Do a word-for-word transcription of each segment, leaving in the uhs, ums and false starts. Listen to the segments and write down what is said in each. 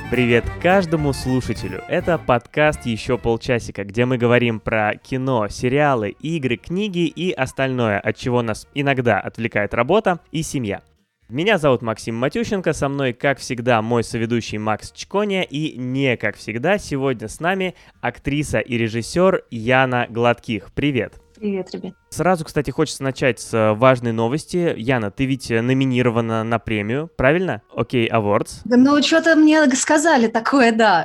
Привет каждому слушателю! Это подкаст «Еще полчасика», где мы говорим про кино, сериалы, игры, книги и остальное, от чего нас иногда отвлекает работа и семья. Меня зовут Максим Матющенко, со мной, как всегда, мой соведущий Макс Чконя, и не как всегда, сегодня с нами актриса и режиссер Яна Гладких. Привет! Привет, ребят. Сразу, кстати, хочется начать с важной новости. Яна, ты ведь номинирована на премию, правильно? Окей, Awards. Да, ну, что-то мне сказали такое, да.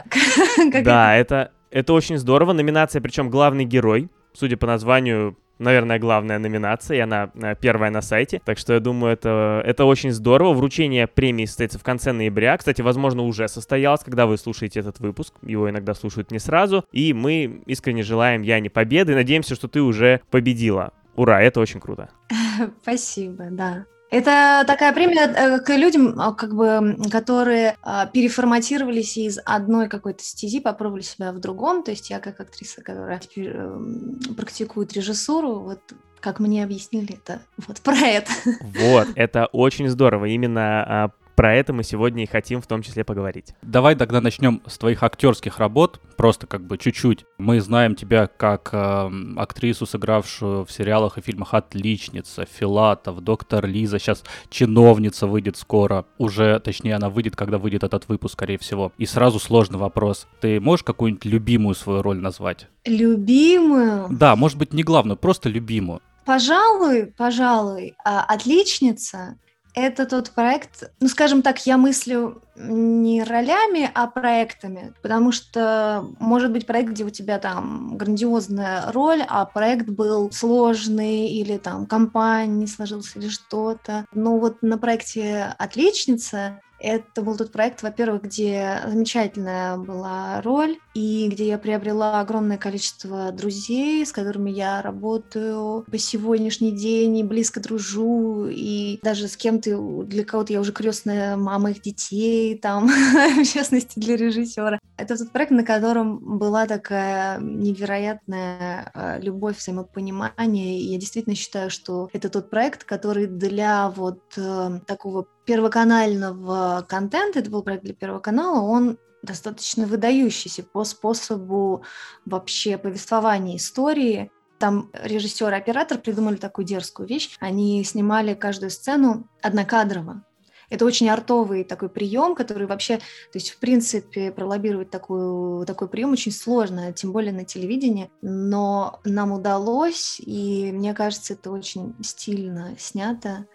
Да, это, это очень здорово. Номинация, причем главный герой. Судя по названию, наверное, главная номинация, и она первая на сайте. Так что я думаю, это, это очень здорово. Вручение премии состоится в конце ноября. Кстати, возможно, уже состоялось, когда вы слушаете этот выпуск. Его иногда слушают не сразу. И мы искренне желаем Яне победы. И надеемся, что ты уже победила. Ура, это очень круто. Спасибо, да. Это такая премия к людям, как бы, которые переформатировались из одной какой-то стези, попробовали себя в другом. То есть я как актриса, которая теперь практикует режиссуру, вот как мне объяснили, это вот про это. Вот, это очень здорово. Именно про это мы сегодня и хотим в том числе поговорить. Давай тогда начнем с твоих актерских работ, просто как бы чуть-чуть. Мы знаем тебя как э, актрису, сыгравшую в сериалах и фильмах «Отличница», «Филатов», «Доктор Лиза», сейчас «Чиновница» выйдет скоро, уже, точнее, она выйдет, когда выйдет этот выпуск, скорее всего. И сразу сложный вопрос. Ты можешь какую-нибудь любимую свою роль назвать? Любимую? Да, может быть, не главную, просто любимую. Пожалуй, пожалуй, «Отличница». Это тот проект, ну, скажем так, я мыслю не ролями, а проектами, потому что может быть проект, где у тебя там грандиозная роль, а проект был сложный, или там компания не сложилась, или что-то. Но вот на проекте «Отличница» это был тот проект, во-первых, где замечательная была роль, и где я приобрела огромное количество друзей, с которыми я работаю по сегодняшний день, и близко дружу, и даже с кем-то, для кого-то я уже крестная мама их детей, там, в частности, для режиссера. Это тот проект, на котором была такая невероятная любовь, взаимопонимание, и я действительно считаю, что это тот проект, который для вот такого первоканального контента, это был проект для Первого канала, он достаточно выдающийся по способу вообще повествования истории. Там режиссер и оператор придумали такую дерзкую вещь. Они снимали каждую сцену однокадрово. Это очень артовый такой прием, который вообще, то есть, в принципе, пролоббировать такую, такой прием очень сложно, тем более на телевидении, но нам удалось, и мне кажется, это очень стильно снято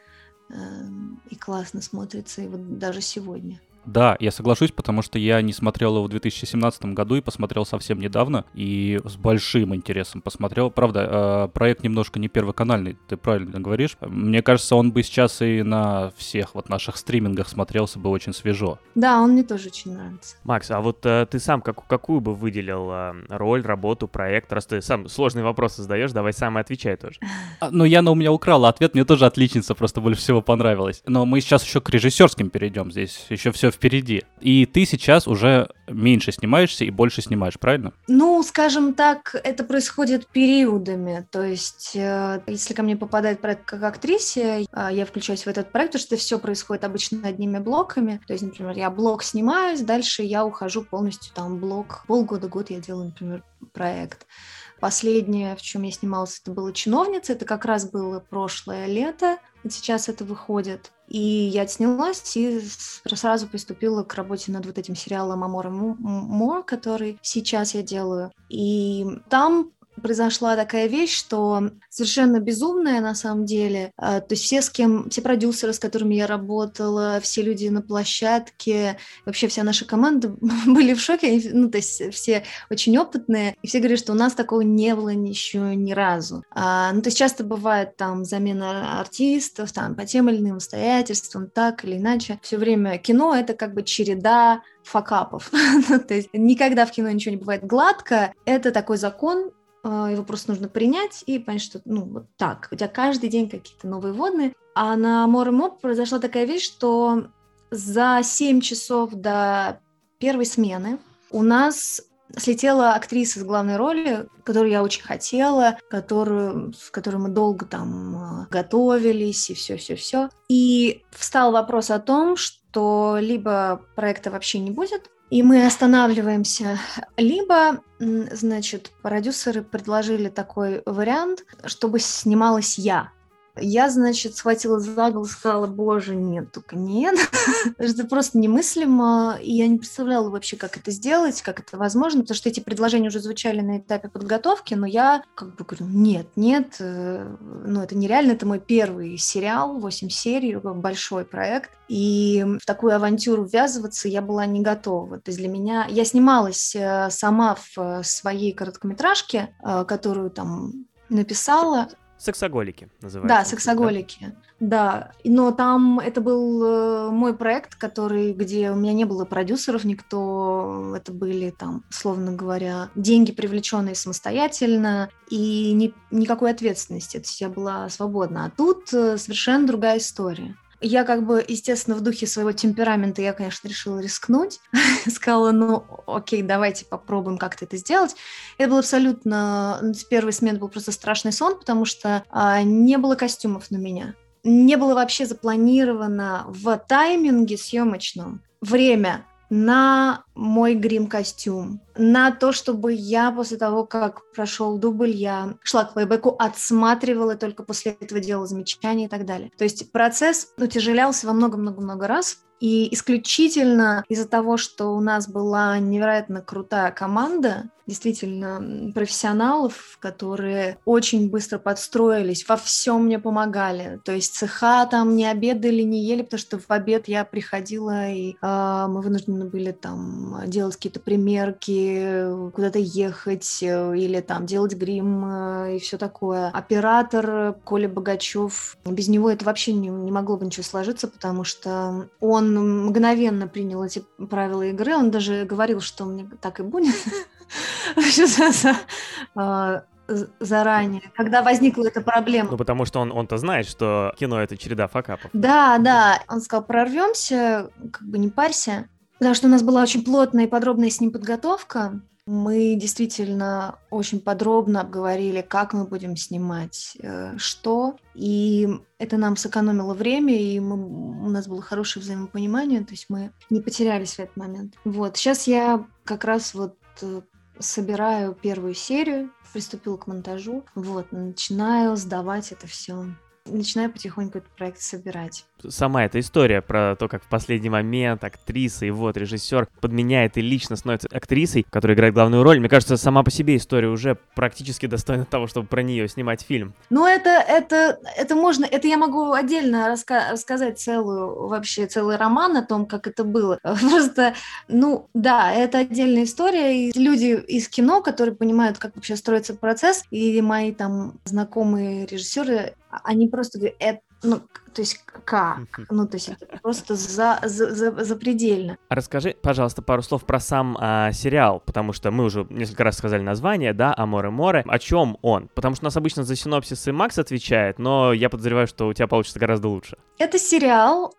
и классно смотрится, и вот даже сегодня. Да, я соглашусь, потому что я не смотрел его в две тысячи семнадцатом году и посмотрел совсем недавно, и с большим интересом посмотрел. Правда, проект немножко не первоканальный, ты правильно говоришь. Мне кажется, он бы сейчас и на всех вот наших стримингах смотрелся бы очень свежо. Да, он мне тоже очень нравится. Макс, а вот э, ты сам как, какую бы выделил э, роль, работу, проект? Раз ты сам сложный вопрос задаешь, давай сам и отвечай тоже. А, ну, Яна у меня украла ответ, мне тоже «Отличница» просто больше всего понравилась. Но мы сейчас еще к режиссерским перейдем, здесь еще все впереди. И ты сейчас уже меньше снимаешься и больше снимаешь, правильно? Ну, скажем так, это происходит периодами. То есть, э, если ко мне попадает проект как актрисе, э, я включаюсь в этот проект, потому что все происходит обычно одними блоками. То есть, например, я блок снимаюсь, дальше я ухожу полностью там блок. Полгода-год я делаю, например, проект. Последнее, в чем я снималась, это была «Чиновница». Это как раз было прошлое лето. Вот сейчас это выходит. И я отснялась и сразу приступила к работе над вот этим сериалом «Амор и Мор», который сейчас я делаю. И там произошла такая вещь, что совершенно безумная на самом деле. То есть все, с кем, все продюсеры, с которыми я работала, все люди на площадке, вообще вся наша команда были в шоке. Ну, то есть все очень опытные, и все говорят, что у нас такого не было еще ни разу. А, ну, то есть часто бывает там замена артистов, там по тем или иным обстоятельствам, так или иначе. Все время кино — это как бы череда факапов. То есть никогда в кино ничего не бывает гладко. Это такой закон, его просто нужно принять и понять, что, ну, вот так. У тебя каждый день какие-то новые водные. А на «Амор и Мор» произошла такая вещь, что за семь часов до первой смены у нас слетела актриса с главной роли, которую я очень хотела, которую, с которой мы долго там готовились и все-все-все. И встал вопрос о том, что либо проекта вообще не будет, и мы останавливаемся, либо, значит, продюсеры предложили такой вариант, чтобы снималась я. Я, значит, схватила за голову и сказала: боже, нет, только нет. Это просто немыслимо, и я не представляла вообще, как это сделать, как это возможно, потому что эти предложения уже звучали на этапе подготовки, но я как бы говорю: нет, нет, ну это нереально, это мой первый сериал, восемь серий, большой проект, и в такую авантюру ввязываться я была не готова. То есть для меня... Я снималась сама в своей короткометражке, которую там написала. Сексоголики называется. Да, сексоголики, да? да. Но там это был э, мой проект, который, где у меня не было продюсеров, никто, это были там, условно говоря, деньги, привлеченные самостоятельно, и ни, никакой ответственности, то есть я была свободна. А тут э, совершенно другая история. Я как бы, естественно, в духе своего темперамента, я, конечно, решила рискнуть. Сказала: ну, окей, давайте попробуем как-то это сделать. Это был абсолютно... С первой смены был просто страшный сон, потому что а, не было костюмов на меня. Не было вообще запланировано в тайминге съемочном время на мой грим-костюм, на то, чтобы я после того, как прошел дубль, я шла к плейбеку, отсматривала, только после этого делала замечания и так далее. То есть процесс утяжелялся во много-много-много раз, и исключительно из-за того, что у нас была невероятно крутая команда, действительно профессионалов, которые очень быстро подстроились, во всем мне помогали. То есть цеха там не обедали, не ели, потому что в обед я приходила, и э, мы вынуждены были там делать какие-то примерки, куда-то ехать, или там делать грим э, и все такое. Оператор Коля Богачев, без него это вообще не, не могло бы ничего сложиться, потому что он мгновенно принял эти правила игры, он даже говорил, что мне так и будет. Заранее, когда возникла эта проблема. Ну, потому что он, он-то знает, что кино — это череда факапов. Да, да. Он сказал: прорвемся, как бы не парься. Потому что у нас была очень плотная и подробная с ним подготовка. Мы действительно очень подробно обговорили, как мы будем снимать, что. И это нам сэкономило время, и мы, у нас было хорошее взаимопонимание, то есть мы не потерялись в этот момент. Вот. Сейчас я как раз вот собираю первую серию, приступила к монтажу, вот, начинаю сдавать это все. Начинаю потихоньку этот проект собирать. Сама эта история про то, как в последний момент актриса и вот режиссер подменяет и лично становится актрисой, которая играет главную роль, мне кажется, сама по себе история уже практически достойна того, чтобы про нее снимать фильм. Ну, это, это, это можно, это я могу отдельно раска- рассказать целую, вообще целый роман о том, как это было. Просто, ну, да, это отдельная история, и люди из кино, которые понимают, как вообще строится процесс, и мои там знакомые режиссеры, они просто говорят: это, ну, то есть как? Ну, то есть это просто за, за, за, запредельно. А расскажи, пожалуйста, пару слов про сам а, сериал, потому что мы уже несколько раз сказали название, да, «Аморе Море». О чем он? Потому что у нас обычно за синопсисы Макс отвечает, но я подозреваю, что у тебя получится гораздо лучше. Это сериал,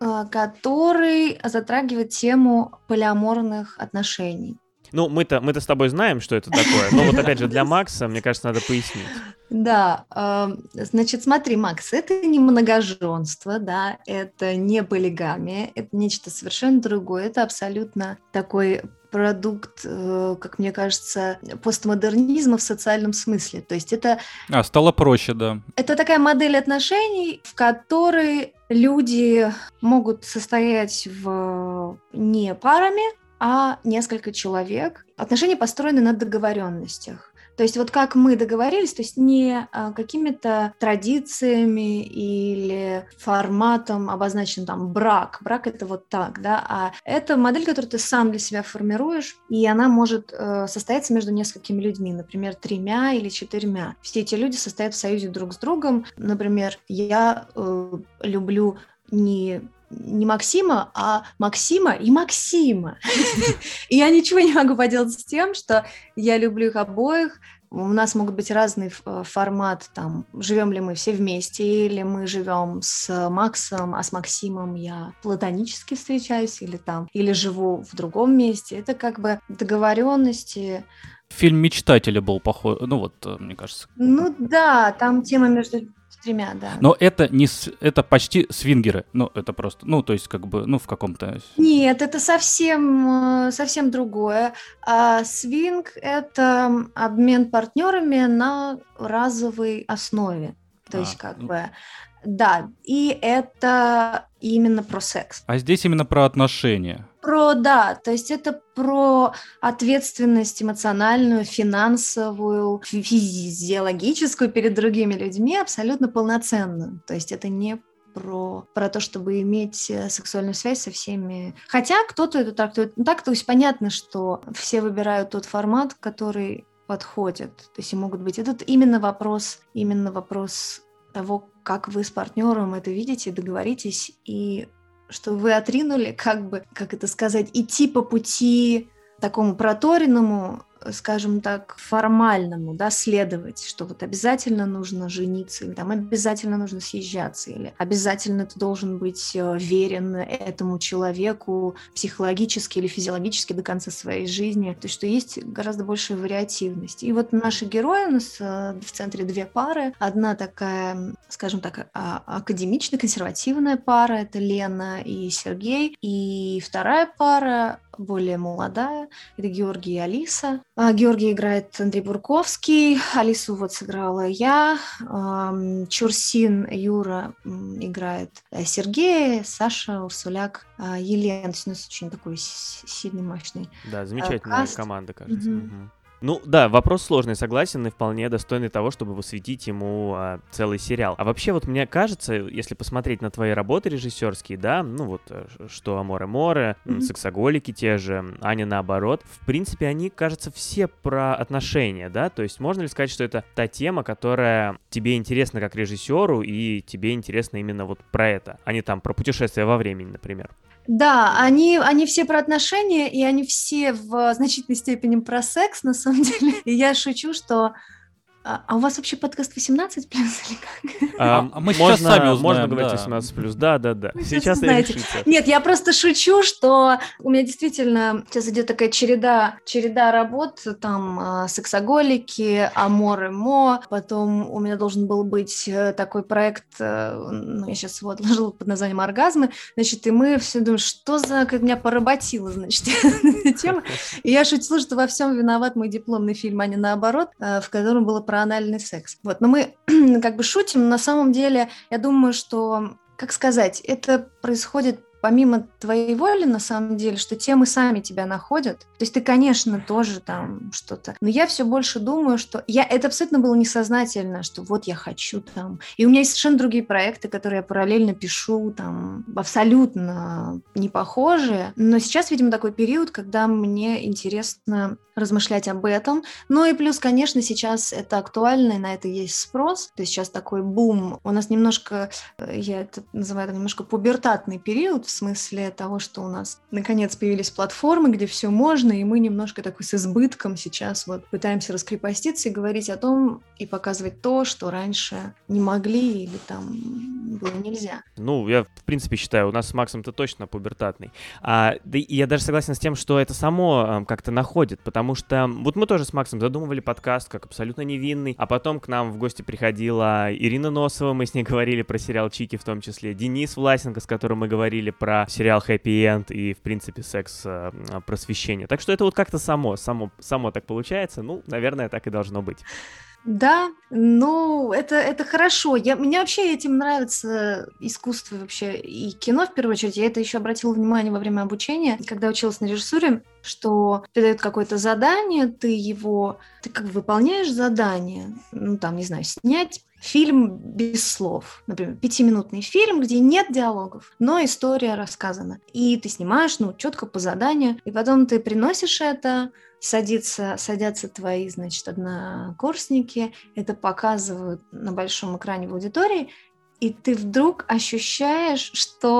который затрагивает тему полиаморных отношений. Ну, мы-то, мы-то с тобой знаем, что это такое, но вот опять же для Макса, мне кажется, надо пояснить. Да, э, значит, смотри, Макс, это не многоженство, да, это не полигамия, это нечто совершенно другое, это абсолютно такой продукт, э, как мне кажется, постмодернизма в социальном смысле, то есть это... А, стало проще, да. Это такая модель отношений, в которой люди могут состоять в не парами, а несколько человек. Отношения построены на договоренностях. То есть вот как мы договорились, то есть не а, какими-то традициями или форматом обозначен там брак. Брак — это вот так, да, а это модель, которую ты сам для себя формируешь, и она может э, состояться между несколькими людьми, например, тремя или четырьмя. Все эти люди состоят в союзе друг с другом. Например, я э, люблю не... не Максима, а Максима и Максима. И я ничего не могу поделать с тем, что я люблю их обоих, у нас могут быть разный формат, там, живем ли мы все вместе, или мы живем с Максом, а с Максимом я платонически встречаюсь, или там, или живу в другом месте. Это как бы договоренности. Фильм «Мечтатели» был похож, ну вот, мне кажется. Ну да, там тема между тремя, да. Но это не с... это почти свингеры. Ну, это просто, ну, то есть, как бы, ну, в каком-то... Нет, это совсем, совсем другое. А свинг — это обмен партнерами на разовой основе. То А, есть, как ну... бы, да, и это именно про секс. А здесь именно про отношения. Про, да, то есть это про ответственность эмоциональную, финансовую, физиологическую перед другими людьми, абсолютно полноценную. То есть это не про, про то, чтобы иметь сексуальную связь со всеми. Хотя кто-то это трактует ну, так, то есть понятно, что все выбирают тот формат, который подходит. То есть и могут быть... Это именно вопрос, именно вопрос того, как вы с партнером это видите, договоритесь, и что вы отринули, как бы, как это сказать, идти по пути такому проторенному, скажем так, формальному, да, следовать, что вот обязательно нужно жениться, или там обязательно нужно съезжаться, или обязательно ты должен быть верен этому человеку психологически или физиологически до конца своей жизни. То есть, что есть гораздо большая вариативность. И вот наши герои, у нас в центре две пары. Одна такая, скажем так, академичная, консервативная пара, это Лена и Сергей. И вторая пара, более молодая, это Георгий и Алиса. А Георгий играет Андрей Бурковский, Алису вот сыграла я, Чурсин Юра играет Сергея, Саша Урсуляк, Елена. То есть у нас очень такой сильный, мощный Да, замечательная каст. команда, кажется. Угу. Угу. Ну да, вопрос сложный, согласен, и вполне достойный того, чтобы посвятить ему а, целый сериал. А вообще вот мне кажется, если посмотреть на твои работы режиссерские, да, ну вот что «Аморе Море», mm-hmm. «Сексоголики» те же, «Аня наоборот», в принципе, они, кажется, все про отношения, да, то есть можно ли сказать, что это та тема, которая тебе интересна как режиссеру, и тебе интересно именно вот про это, а не там про путешествия во времени, например? Да, они, они все про отношения, и они все в значительной степени про секс, на самом деле. И я шучу, что... А, а у вас вообще подкаст восемнадцать плюс или как? А, а мы можно, сейчас сами узнаем, можно говорить да. восемнадцать плюс, да, да, да. Вы сейчас и решите. Нет, я просто шучу, что у меня действительно сейчас идет такая череда, череда работ, там сексоголики, Аморе Мо, потом у меня должен был быть такой проект, ну, я сейчас его отложила под названием «Оргазмы», значит, и мы все думаем, что за, как меня поработила, значит, эта тема. И я шутила, что во всем виноват мой дипломный фильм, а не наоборот, в котором было про анальный секс. Вот, но мы как бы шутим, но на самом деле я думаю, что, как сказать, это происходит помимо твоей воли, на самом деле, что темы сами тебя находят. То есть ты, конечно, тоже там что-то. Но я все больше думаю, что... я это абсолютно было несознательно, что вот я хочу там... И у меня есть совершенно другие проекты, которые я параллельно пишу, там, абсолютно не похожие. Но сейчас, видимо, такой период, когда мне интересно размышлять об этом. Ну и плюс, конечно, сейчас это актуально, и на это есть спрос. То есть сейчас такой бум. У нас немножко, я это называю так, немножко пубертатный период, в смысле того, что у нас наконец появились платформы, где все можно, и мы немножко такой с избытком сейчас вот пытаемся раскрепоститься и говорить о том, и показывать то, что раньше не могли или там было нельзя. Ну, я в принципе считаю, у нас с Максом-то точно пубертатный. А, да и я даже согласен с тем, что это само а, как-то находит, потому что вот мы тоже с Максом задумывали подкаст как абсолютно невинный, а потом к нам в гости приходила Ирина Носова, мы с ней говорили про сериал «Чики» в том числе, Денис Власенко, с которым мы говорили про сериал «Хэппи Энд» и, в принципе, секс-просвещение. Так что это вот как-то само, само, само так получается. Ну, наверное, так и должно быть. Да, ну, это, это хорошо. Я, мне вообще этим нравится искусство вообще и кино, в первую очередь. Я это еще обратила внимание во время обучения, когда училась на режиссуре, что тебе дают какое-то задание, ты его... Ты как бы выполняешь задание, ну, там, не знаю, снять фильм без слов. Например, пятиминутный фильм, где нет диалогов, но история рассказана. И ты снимаешь, ну, четко по заданию, и потом ты приносишь это, садятся, садятся твои, значит, однокурсники, это показывают на большом экране в аудитории, и ты вдруг ощущаешь, что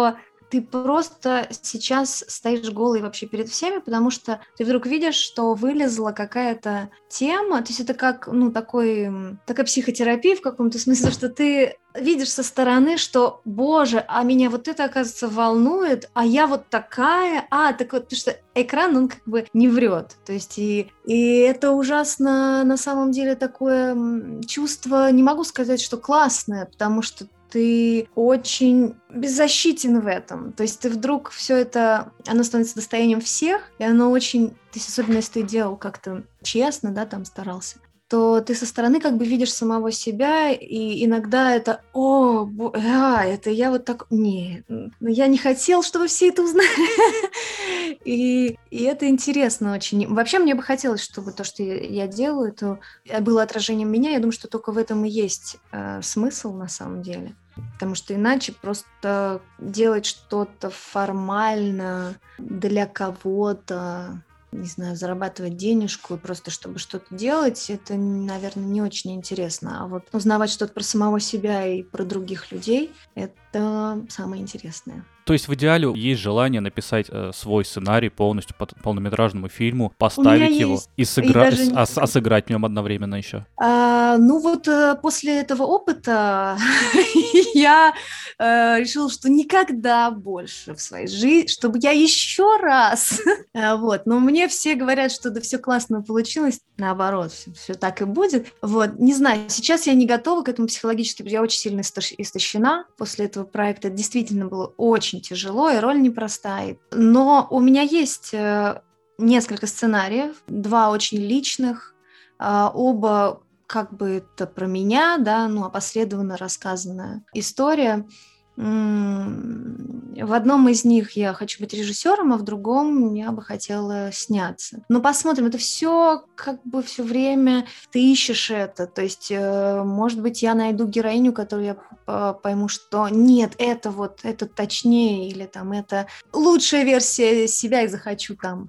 ты просто сейчас стоишь голый вообще перед всеми, потому что ты вдруг видишь, что вылезла какая-то тема, то есть это как, ну, такой, такая психотерапия в каком-то смысле, что ты видишь со стороны, что, боже, а меня вот это, оказывается, волнует, а я вот такая, а, так вот, потому что экран, он как бы не врет, то есть и, и это ужасно, на самом деле, такое чувство, не могу сказать, что классное, потому что ты очень беззащитен в этом. То есть ты вдруг все это, оно становится достоянием всех, и оно очень, то есть особенно если ты делал как-то честно, да, там старался, то ты со стороны как бы видишь самого себя, и иногда это, о, бо- а, это я вот так, нет, я не хотел, чтобы все это узнали. И, и это интересно очень. Вообще мне бы хотелось, чтобы то, что я, я делаю, это было отражением меня. Я думаю, что только в этом и есть э, смысл на самом деле. Потому что иначе просто делать что-то формально для кого-то, не знаю, зарабатывать денежку, просто чтобы что-то делать, это, наверное, не очень интересно. А вот узнавать что-то про самого себя и про других людей — это самое интересное. То есть в идеале есть желание написать э, свой сценарий полностью по полнометражному фильму, поставить его есть. и, сыгра... и не... а, а сыграть в нем одновременно еще. А, ну вот э, после этого опыта я э, решила, что никогда больше в своей жизни, чтобы я еще раз, вот. Но мне все говорят, что да, все классно получилось, наоборот, все, все так и будет. Вот, не знаю, сейчас я не готова к этому психологически, я очень сильно истощена после этого проекта. Это действительно было очень тяжело, и роль непростая. Но у меня есть э, несколько сценариев, два очень личных, э, оба как бы это про меня, да, ну, опосредованно рассказанная история. В одном из них я хочу быть режиссером, а в другом я бы хотела сняться. Но посмотрим, это все как бы все время ты ищешь это. То есть, может быть, я найду героиню, которую я пойму, что нет, это вот, это точнее, или там это лучшая версия себя, и захочу там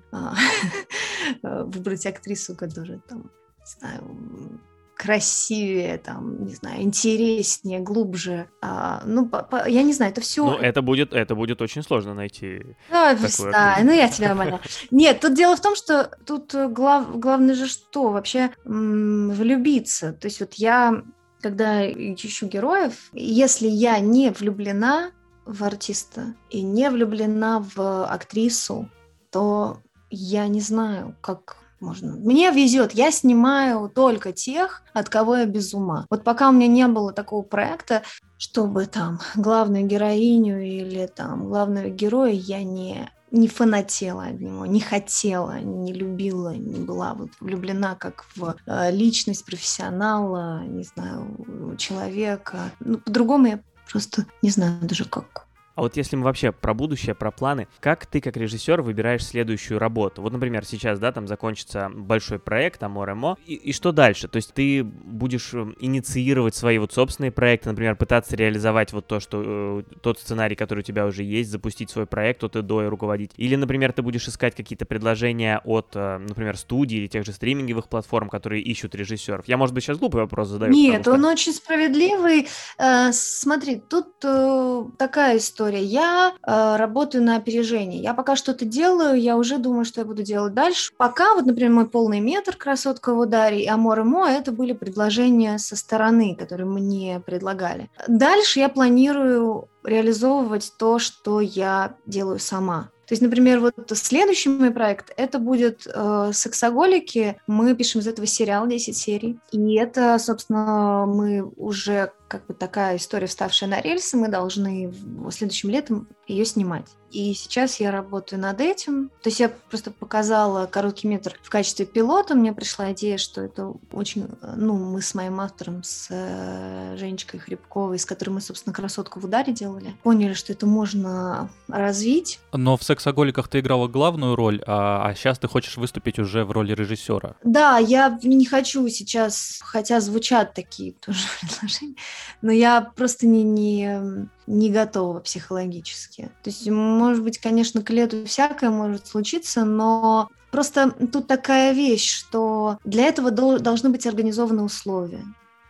выбрать актрису, которая там, не знаю, красивее, там, не знаю, интереснее, глубже. А, ну, по, по, я не знаю, это все... Ну, это будет, это будет очень сложно найти. А, да, ну я тебя умоляю. Нет, тут дело в том, что тут глав, главное же что? Вообще м- влюбиться. То есть вот я, когда ищу героев, если я не влюблена в артиста и не влюблена в актрису, то я не знаю, как... Можно. Мне везет, я снимаю только тех, от кого я без ума. Вот пока у меня не было такого проекта, чтобы там главную героиню или там главного героя я не, не фанатела от него, не хотела, не любила, не была вот влюблена как в э, личность профессионала, не знаю, человека. Ну, по-другому я просто не знаю даже как. А вот если мы вообще про будущее, про планы, как ты как режиссер выбираешь следующую работу? Вот, например, сейчас, да, там закончится большой проект «Амор Эмо», и, и что дальше? То есть ты будешь инициировать свои вот собственные проекты, например, пытаться реализовать вот то, что э, тот сценарий, который у тебя уже есть, запустить свой проект от и до и руководить? Или, например, ты будешь искать какие-то предложения от, э, например, студий или тех же стриминговых платформ, которые ищут режиссеров? Я, может быть, сейчас глупый вопрос задаю. Нет, что... он очень справедливый. Э, смотри, тут э, такая история. Я э, работаю на опережение. Я пока что-то делаю, я уже думаю, что я буду делать дальше. Пока, вот, например, мой полный метр «Красотка в ударе» и «Амор Эмо» — это были предложения со стороны, которые мне предлагали. Дальше я планирую реализовывать то, что я делаю сама. То есть, например, вот следующий мой проект, это будет э, «Сексоголики». Мы пишем из этого сериал, десять серий. И это, собственно, мы уже как бы такая история, вставшая на рельсы, мы должны следующим летом ее снимать. И сейчас я работаю над этим. То есть я просто показала короткий метр в качестве пилота. Мне пришла идея, что это очень... Ну, мы с моим автором, с э, Женечкой Хребковой, с которой мы, собственно, «Красотку в ударе» делали, поняли, что это можно развить. Но в «Сексоголиках» ты играла главную роль, а, а сейчас ты хочешь выступить уже в роли режиссера. Да, я не хочу сейчас, хотя звучат такие тоже предложения, но я просто не, не, не готова психологически. То есть, может быть, конечно, к лету всякое может случиться, но просто тут такая вещь, что для этого дол- должны быть организованы условия.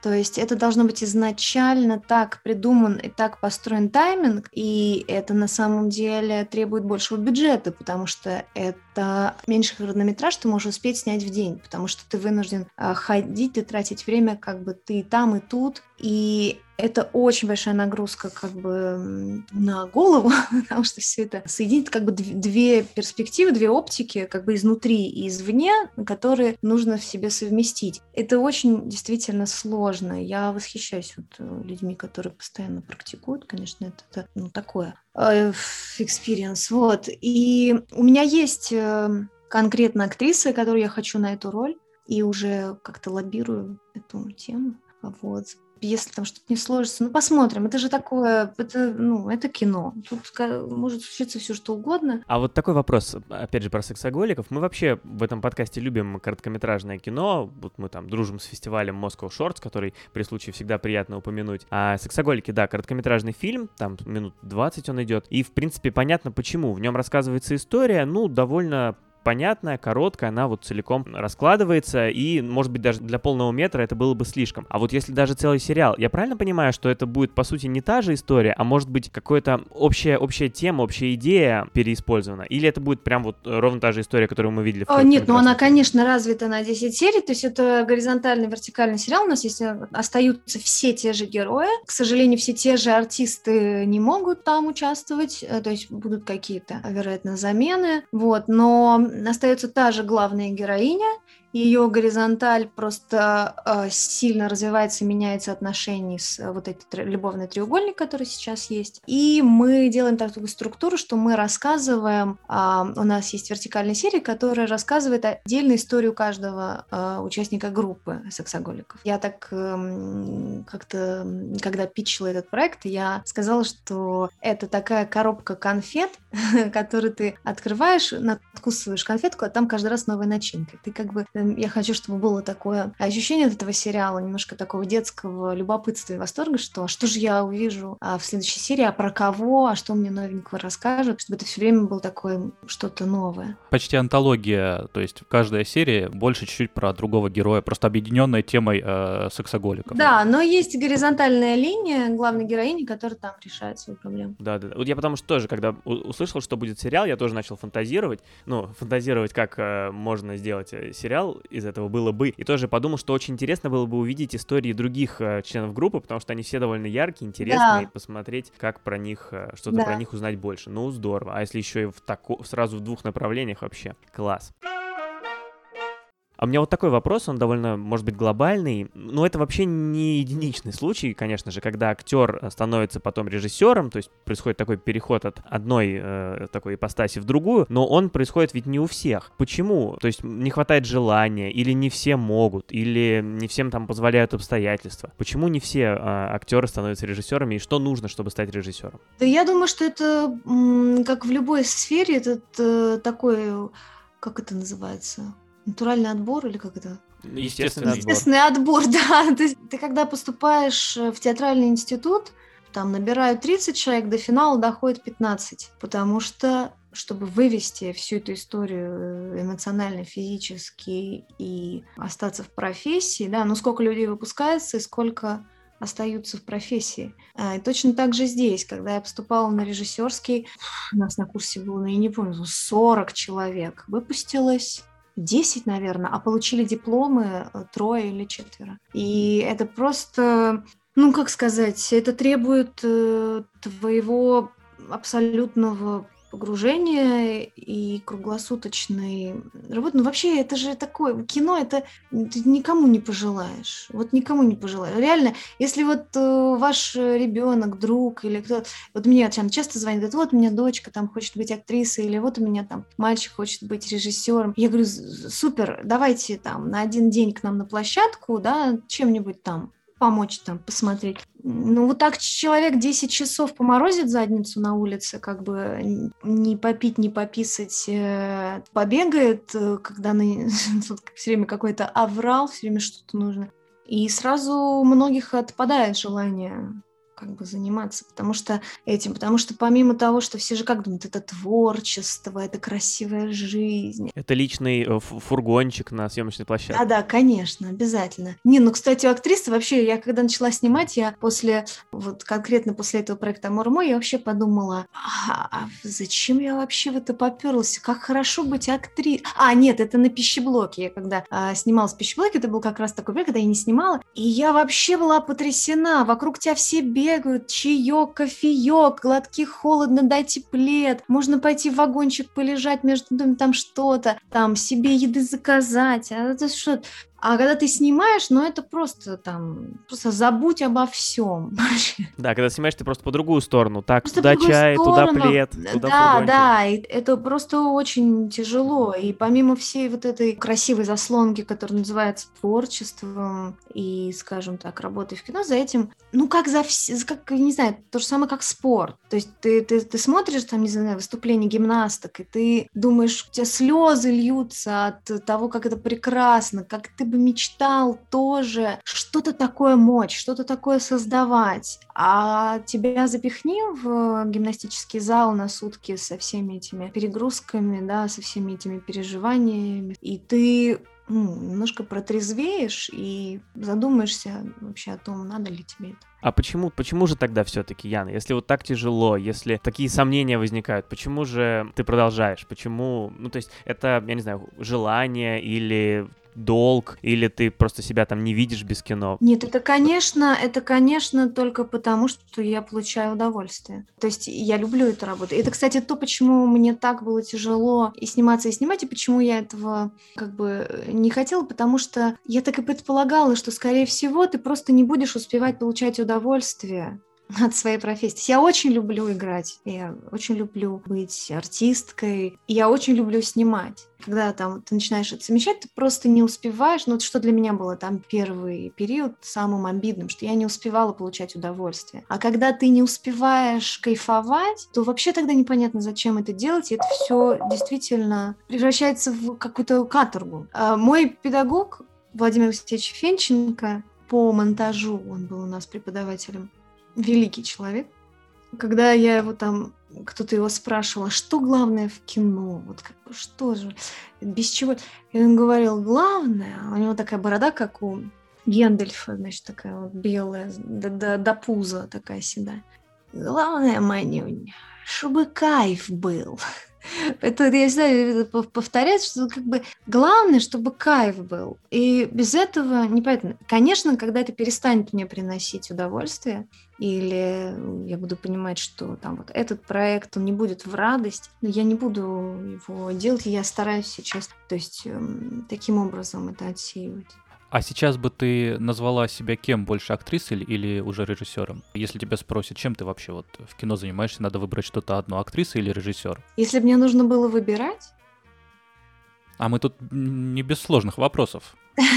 То есть это должно быть изначально так придуман и так построен тайминг, и это на самом деле требует большего бюджета, потому что это меньше хронометраж ты можешь успеть снять в день, потому что ты вынужден а, ходить и тратить время, как бы ты и там, и тут, и это очень большая нагрузка как бы на голову, потому что все это соединит как бы две перспективы, две оптики, как бы изнутри и извне, которые нужно в себе совместить. Это очень действительно сложно. Я восхищаюсь вот людьми, которые постоянно практикуют. Конечно, это, это ну, такое экспириенс. Вот. И у меня есть конкретно актриса, которую я хочу на эту роль, и уже как-то лоббирую эту тему. Вот. Если там что-то не сложится, ну, посмотрим. Это же такое, это, ну, это кино. Тут может случиться все, что угодно. А вот такой вопрос, опять же, про сексоголиков. Мы вообще в этом подкасте любим короткометражное кино. Вот мы там дружим с фестивалем Moscow Shorts, который при случае всегда приятно упомянуть. А сексоголики, да, короткометражный фильм, там минут двадцать он идет. И, в принципе, понятно почему. В нем рассказывается история, ну, довольно понятная, короткая, она вот целиком раскладывается, и, может быть, даже для полного метра это было бы слишком. А вот если даже целый сериал, я правильно понимаю, что это будет, по сути, не та же история, а может быть, какая-то общая, общая тема, общая идея переиспользована? Или это будет прям вот ровно та же история, которую мы видели в О, Нет, ну она, конечно, развита на десять серий, то есть это горизонтальный, вертикальный сериал, у нас есть, остаются все те же герои, к сожалению, все те же артисты не могут там участвовать, то есть будут какие-то, вероятно, замены, вот, но остается та же главная героиня, ее горизонталь просто э, сильно развивается и меняется отношений с э, вот этот любовный треугольник, который сейчас есть. И мы делаем такую структуру, что мы рассказываем, э, у нас есть вертикальная серия, которая рассказывает отдельную историю каждого э, участника группы сексоголиков. Я так э, как-то, когда питчила этот проект, я сказала, что это такая коробка конфет, которую ты открываешь, надкусываешь конфетку, а там каждый раз новая начинка. Ты как бы я хочу, чтобы было такое ощущение от этого сериала, немножко такого детского любопытства и восторга, что что же я увижу а, в следующей серии, а про кого, а что мне новенького расскажут, чтобы это все время было такое что-то новое. Почти антология, то есть каждая серия больше чуть-чуть про другого героя, просто объединенная темой э, сексоголиков. Да, но есть горизонтальная линия главной героини, которая там решает свою проблему. Да, да, да. Вот я потому что тоже, когда услышал, что будет сериал, я тоже начал фантазировать, ну, фантазировать, как э, можно сделать сериал из этого было бы. И тоже подумал, что очень интересно было бы увидеть истории других э, членов группы, потому что они все довольно яркие, интересные, да. И посмотреть, как про них, э, что-то да. про них узнать больше. Ну, здорово. А если еще и в тако... сразу в двух направлениях, вообще класс. А у меня вот такой вопрос, он довольно, может быть, глобальный, но это вообще не единичный случай, конечно же, когда актер становится потом режиссером, то есть происходит такой переход от одной э, такой ипостаси в другую, но он происходит ведь не у всех. Почему? То есть не хватает желания, или не все могут, или не всем там позволяют обстоятельства. Почему не все э, актеры становятся режиссерами, и что нужно, чтобы стать режиссером? Да я думаю, что это, м- как в любой сфере, это э, такой, как это называется... Натуральный отбор или как это? Естественный отбор. Естественный отбор, да. Ты, ты когда поступаешь в театральный институт, там набирают тридцать человек, до финала доходит пятнадцать, потому что, чтобы вывести всю эту историю эмоционально, физически и остаться в профессии, да, ну сколько людей выпускается и сколько остаются в профессии. И точно так же здесь, когда я поступала на режиссерский, у нас на курсе было, ну, я не помню, сорок человек, выпустилось десять, наверное, а получили дипломы трое или четверо. И это просто, ну, как сказать, это требует э, твоего абсолютного погружения и круглосуточной работы. Ну, вообще, это же такое, кино, это ты никому не пожелаешь. Вот никому не пожелаешь. Реально, если вот э, ваш ребенок, друг или кто-то, вот мне там часто звонят, говорят, вот у меня дочка там хочет быть актрисой, или вот у меня там мальчик хочет быть режиссером. Я говорю, супер, давайте там на один день к нам на площадку, да, чем-нибудь там помочь там, посмотреть. Ну, вот так человек десять часов поморозит задницу на улице, как бы не попить, не пописать, э, побегает, когда на... все время какой-то аврал, все время что-то нужно. И сразу у многих отпадает желание как бы заниматься, потому что этим, потому что помимо того, что все же как думают, это творчество, это красивая жизнь. Это личный э, фу- фургончик на съемочной площадке. Да-да, конечно, обязательно. Не, ну, кстати, у актрисы вообще, я когда начала снимать, я после, вот конкретно после этого проекта «Амор мой», я вообще подумала, а, а зачем я вообще в это поперлась? Как хорошо быть актрисой. А, нет, это на пищеблоке. Я когда а, снималась в пищеблоке, это был как раз такой проект, когда я не снимала, и я вообще была потрясена. Вокруг тебя все бегают, чаек, кофеек, глотки холодно, дайте плед. Можно пойти в вагончик полежать между ними, там что-то, там себе еды заказать. А это что? А когда ты снимаешь, ну это просто там, просто забудь обо всем. Да, когда снимаешь, ты просто по другую сторону. Так, Просто в туда другую чай, туда сторону. плед, туда Да, фургончик. да, и это просто очень тяжело. И помимо всей вот этой красивой заслонки, которая называется творчеством и, скажем так, работой в кино, за этим, ну как за все, как, не знаю, то же самое, как спорт. То есть ты, ты, ты смотришь там, не знаю, выступление гимнасток, и ты думаешь, у тебя слезы льются от того, как это прекрасно, как ты бы мечтал тоже что-то такое мочь, что-то такое создавать. А тебя запихни в гимнастический зал на сутки со всеми этими перегрузками, да, со всеми этими переживаниями, и ты ну, немножко протрезвеешь и задумаешься вообще о том, надо ли тебе это. А почему, почему же тогда все-таки, Яна, если вот так тяжело, если такие сомнения возникают, почему же ты продолжаешь? Почему, ну то есть это, я не знаю, желание или долг, или ты просто себя там не видишь без кино? Нет, это, конечно, это, конечно, только потому, что я получаю удовольствие. То есть я люблю эту работу. Это, кстати, то, почему мне так было тяжело и сниматься, и снимать, и почему я этого как бы не хотела, потому что я так и предполагала, что, скорее всего, ты просто не будешь успевать получать удовольствие от своей профессии. То есть я очень люблю играть, я очень люблю быть артисткой, и я очень люблю снимать. Когда там ты начинаешь это совмещать, ты просто не успеваешь. Ну, вот что для меня было там первый период самым обидным, что я не успевала получать удовольствие. А когда ты не успеваешь кайфовать, то вообще тогда непонятно, зачем это делать, и это все действительно превращается в какую-то каторгу. А мой педагог Владимир Алексеевич Фенченко по монтажу, он был у нас преподавателем, великий человек. Когда я его там, кто-то его спрашивал, что главное в кино, вот как бы, что же, без чего? И он говорил, главное, у него такая борода, как у Гендальфа, значит, такая вот белая, до, до, до пуза такая седая. Главное, Манюнь, чтобы кайф был. Это я знаю, повторять, что как бы главное, чтобы кайф был. И без этого непонятно. Конечно, когда это перестанет мне приносить удовольствие, или я буду понимать, что там вот этот проект, он не будет в радость, но я не буду его делать, и я стараюсь сейчас, то есть таким образом это отсеивать. А сейчас бы ты назвала себя кем, больше актрисой или, или уже режиссером? Если тебя спросят, чем ты вообще вот в кино занимаешься, надо выбрать что-то одно, актриса или режиссер? Если бы мне нужно было выбирать... А мы тут не без сложных вопросов.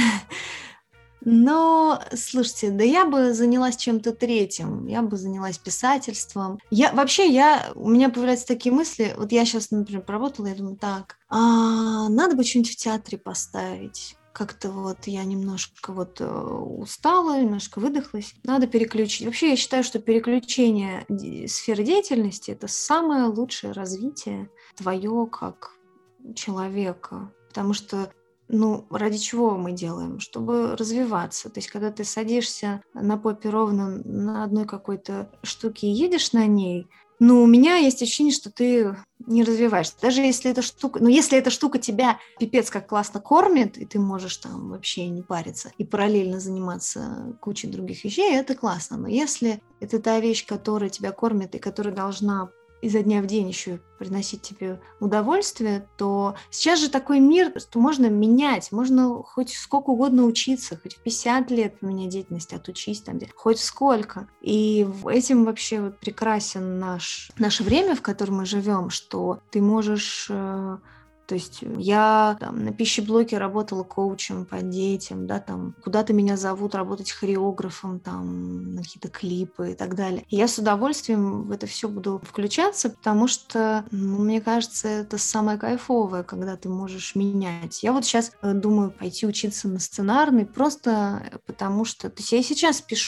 Но, слушайте, да я бы занялась чем-то третьим, я бы занялась писательством. Я, вообще, я, у меня появляются такие мысли, вот я сейчас, например, поработала, я думаю, так, а, надо бы что-нибудь в театре поставить. Как-то вот я немножко вот устала, немножко выдохлась. Надо переключить. Вообще я считаю, что переключение сферы деятельности – это самое лучшее развитие твое как человека. Потому что, ну, ради чего мы делаем? Чтобы развиваться. То есть, когда ты садишься на попе ровно на одной какой-то штуке и едешь на ней, ну, у меня есть ощущение, что ты не развиваешься. Даже если эта штука... Ну, если эта штука тебя пипец как классно кормит, и ты можешь там вообще не париться и параллельно заниматься кучей других вещей, это классно. Но если это та вещь, которая тебя кормит и которая должна изо дня в день еще приносить тебе удовольствие, то сейчас же такой мир, что можно менять, можно хоть сколько угодно учиться, хоть в пятьдесят лет поменять деятельность, отучись там, хоть сколько. И этим вообще вот прекрасен наш, наше время, в котором мы живем, что ты можешь... То есть я там, на пищеблоке работала коучем по детям, да, там куда-то меня зовут работать хореографом, там, на какие-то клипы и так далее. И я с удовольствием в это все буду включаться, потому что, ну, мне кажется, это самое кайфовое, когда ты можешь менять. Я вот сейчас думаю пойти учиться на сценарный, просто потому что... То есть я и сейчас пишу,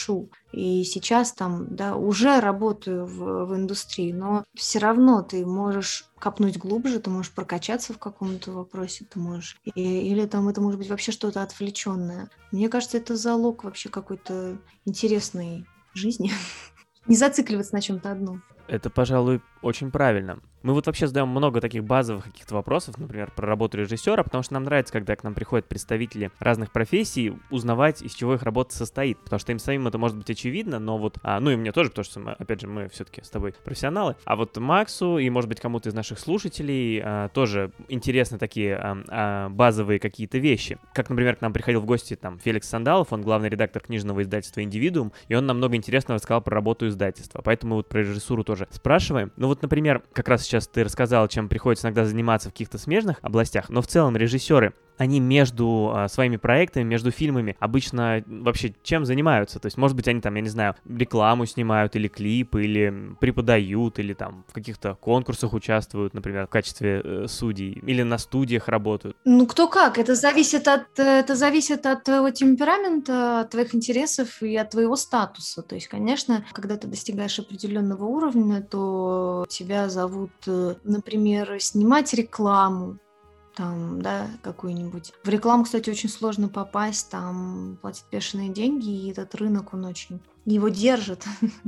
и сейчас там, да, уже работаю в, в индустрии, но все равно ты можешь копнуть глубже, ты можешь прокачаться в каком-то вопросе, ты можешь, и, или там это может быть вообще что-то отвлеченное. Мне кажется, это залог вообще какой-то интересной жизни. Не зацикливаться на чем-то одном. Это, пожалуй, очень правильно. Мы вот вообще задаем много таких базовых каких-то вопросов, например, про работу режиссера, потому что нам нравится, когда к нам приходят представители разных профессий, узнавать, из чего их работа состоит, потому что им самим это может быть очевидно, но вот, а, ну и мне тоже, потому что, мы, опять же, мы все-таки с тобой профессионалы, а вот Максу и, может быть, кому-то из наших слушателей а, тоже интересны такие а, а, базовые какие-то вещи. Как, например, к нам приходил в гости там Феликс Сандалов, он главный редактор книжного издательства «Индивидуум», и он нам много интересного рассказал про работу издательства, поэтому мы вот про режиссуру тоже спрашиваем. Ну вот, например, как раз сейчас ты рассказал, чем приходится иногда заниматься в каких-то смежных областях, но в целом режиссеры, они между а, своими проектами, между фильмами обычно вообще чем занимаются? То есть, может быть, они там, я не знаю, рекламу снимают или клипы, или преподают, или там в каких-то конкурсах участвуют, например, в качестве э, судей, или на студиях работают. Ну, кто как. Это зависит от, это зависит от твоего темперамента, от твоих интересов и от твоего статуса. То есть, конечно, когда ты достигаешь определенного уровня, то тебя зовут, например, снимать рекламу, там, да, какую-нибудь. В рекламу, кстати, очень сложно попасть, там платят бешеные деньги, и этот рынок, он очень... Его держит.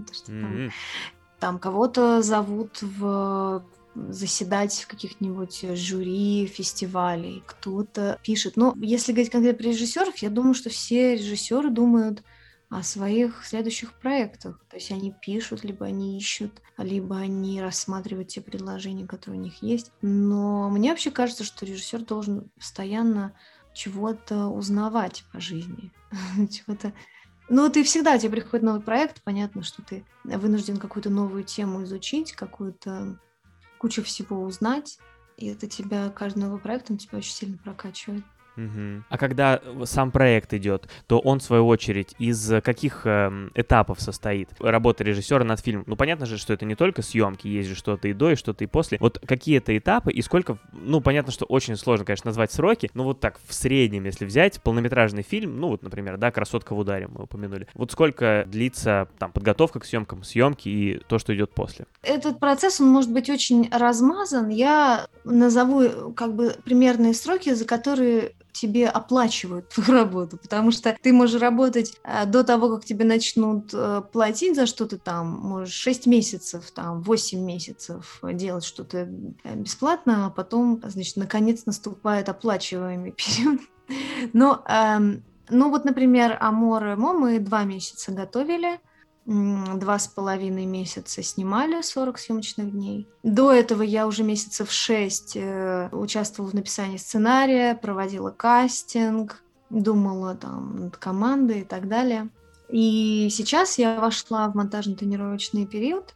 Там, там кого-то зовут в... заседать в каких-нибудь жюри фестивалей, кто-то пишет. Но если говорить конкретно про режиссеров, я думаю, что все режиссеры думают о своих следующих проектах. То есть они пишут, либо они ищут, либо они рассматривают те предложения, которые у них есть. Но мне вообще кажется, что режиссер должен постоянно чего-то узнавать по жизни. Чего-то... Ну, ты всегда, тебе приходит новый проект, понятно, что ты вынужден какую-то новую тему изучить, какую-то кучу всего узнать, и это тебя, каждый новый проект, он тебя очень сильно прокачивает. Угу. А когда сам проект идет, то он, в свою очередь, из каких э, этапов состоит работа режиссера над фильмом? Ну, понятно же, что это не только съемки, есть же что-то и до, и что-то и после. Вот какие это этапы и сколько... Ну, понятно, что очень сложно, конечно, назвать сроки, но вот так, в среднем, если взять полнометражный фильм, ну, вот, например, да, «Красотка в ударе» мы упомянули. Вот сколько длится там подготовка к съемкам, съемки и то, что идет после? Этот процесс, он может быть очень размазан. Я назову как бы примерные сроки, за которые тебе оплачивают твою работу, потому что ты можешь работать э, до того, как тебе начнут э, платить за что-то там, можешь шесть месяцев, там, восемь месяцев делать что-то бесплатно, а потом, значит, наконец наступает оплачиваемый период. Но, э, ну вот, например, «Амор Эмо» мы два месяца готовили, два с половиной месяца снимали, сорок съемочных дней. До этого я уже месяцев шесть э, участвовала в написании сценария, проводила кастинг, думала там над командой и так далее. И сейчас я вошла в монтажно-тренировочный период,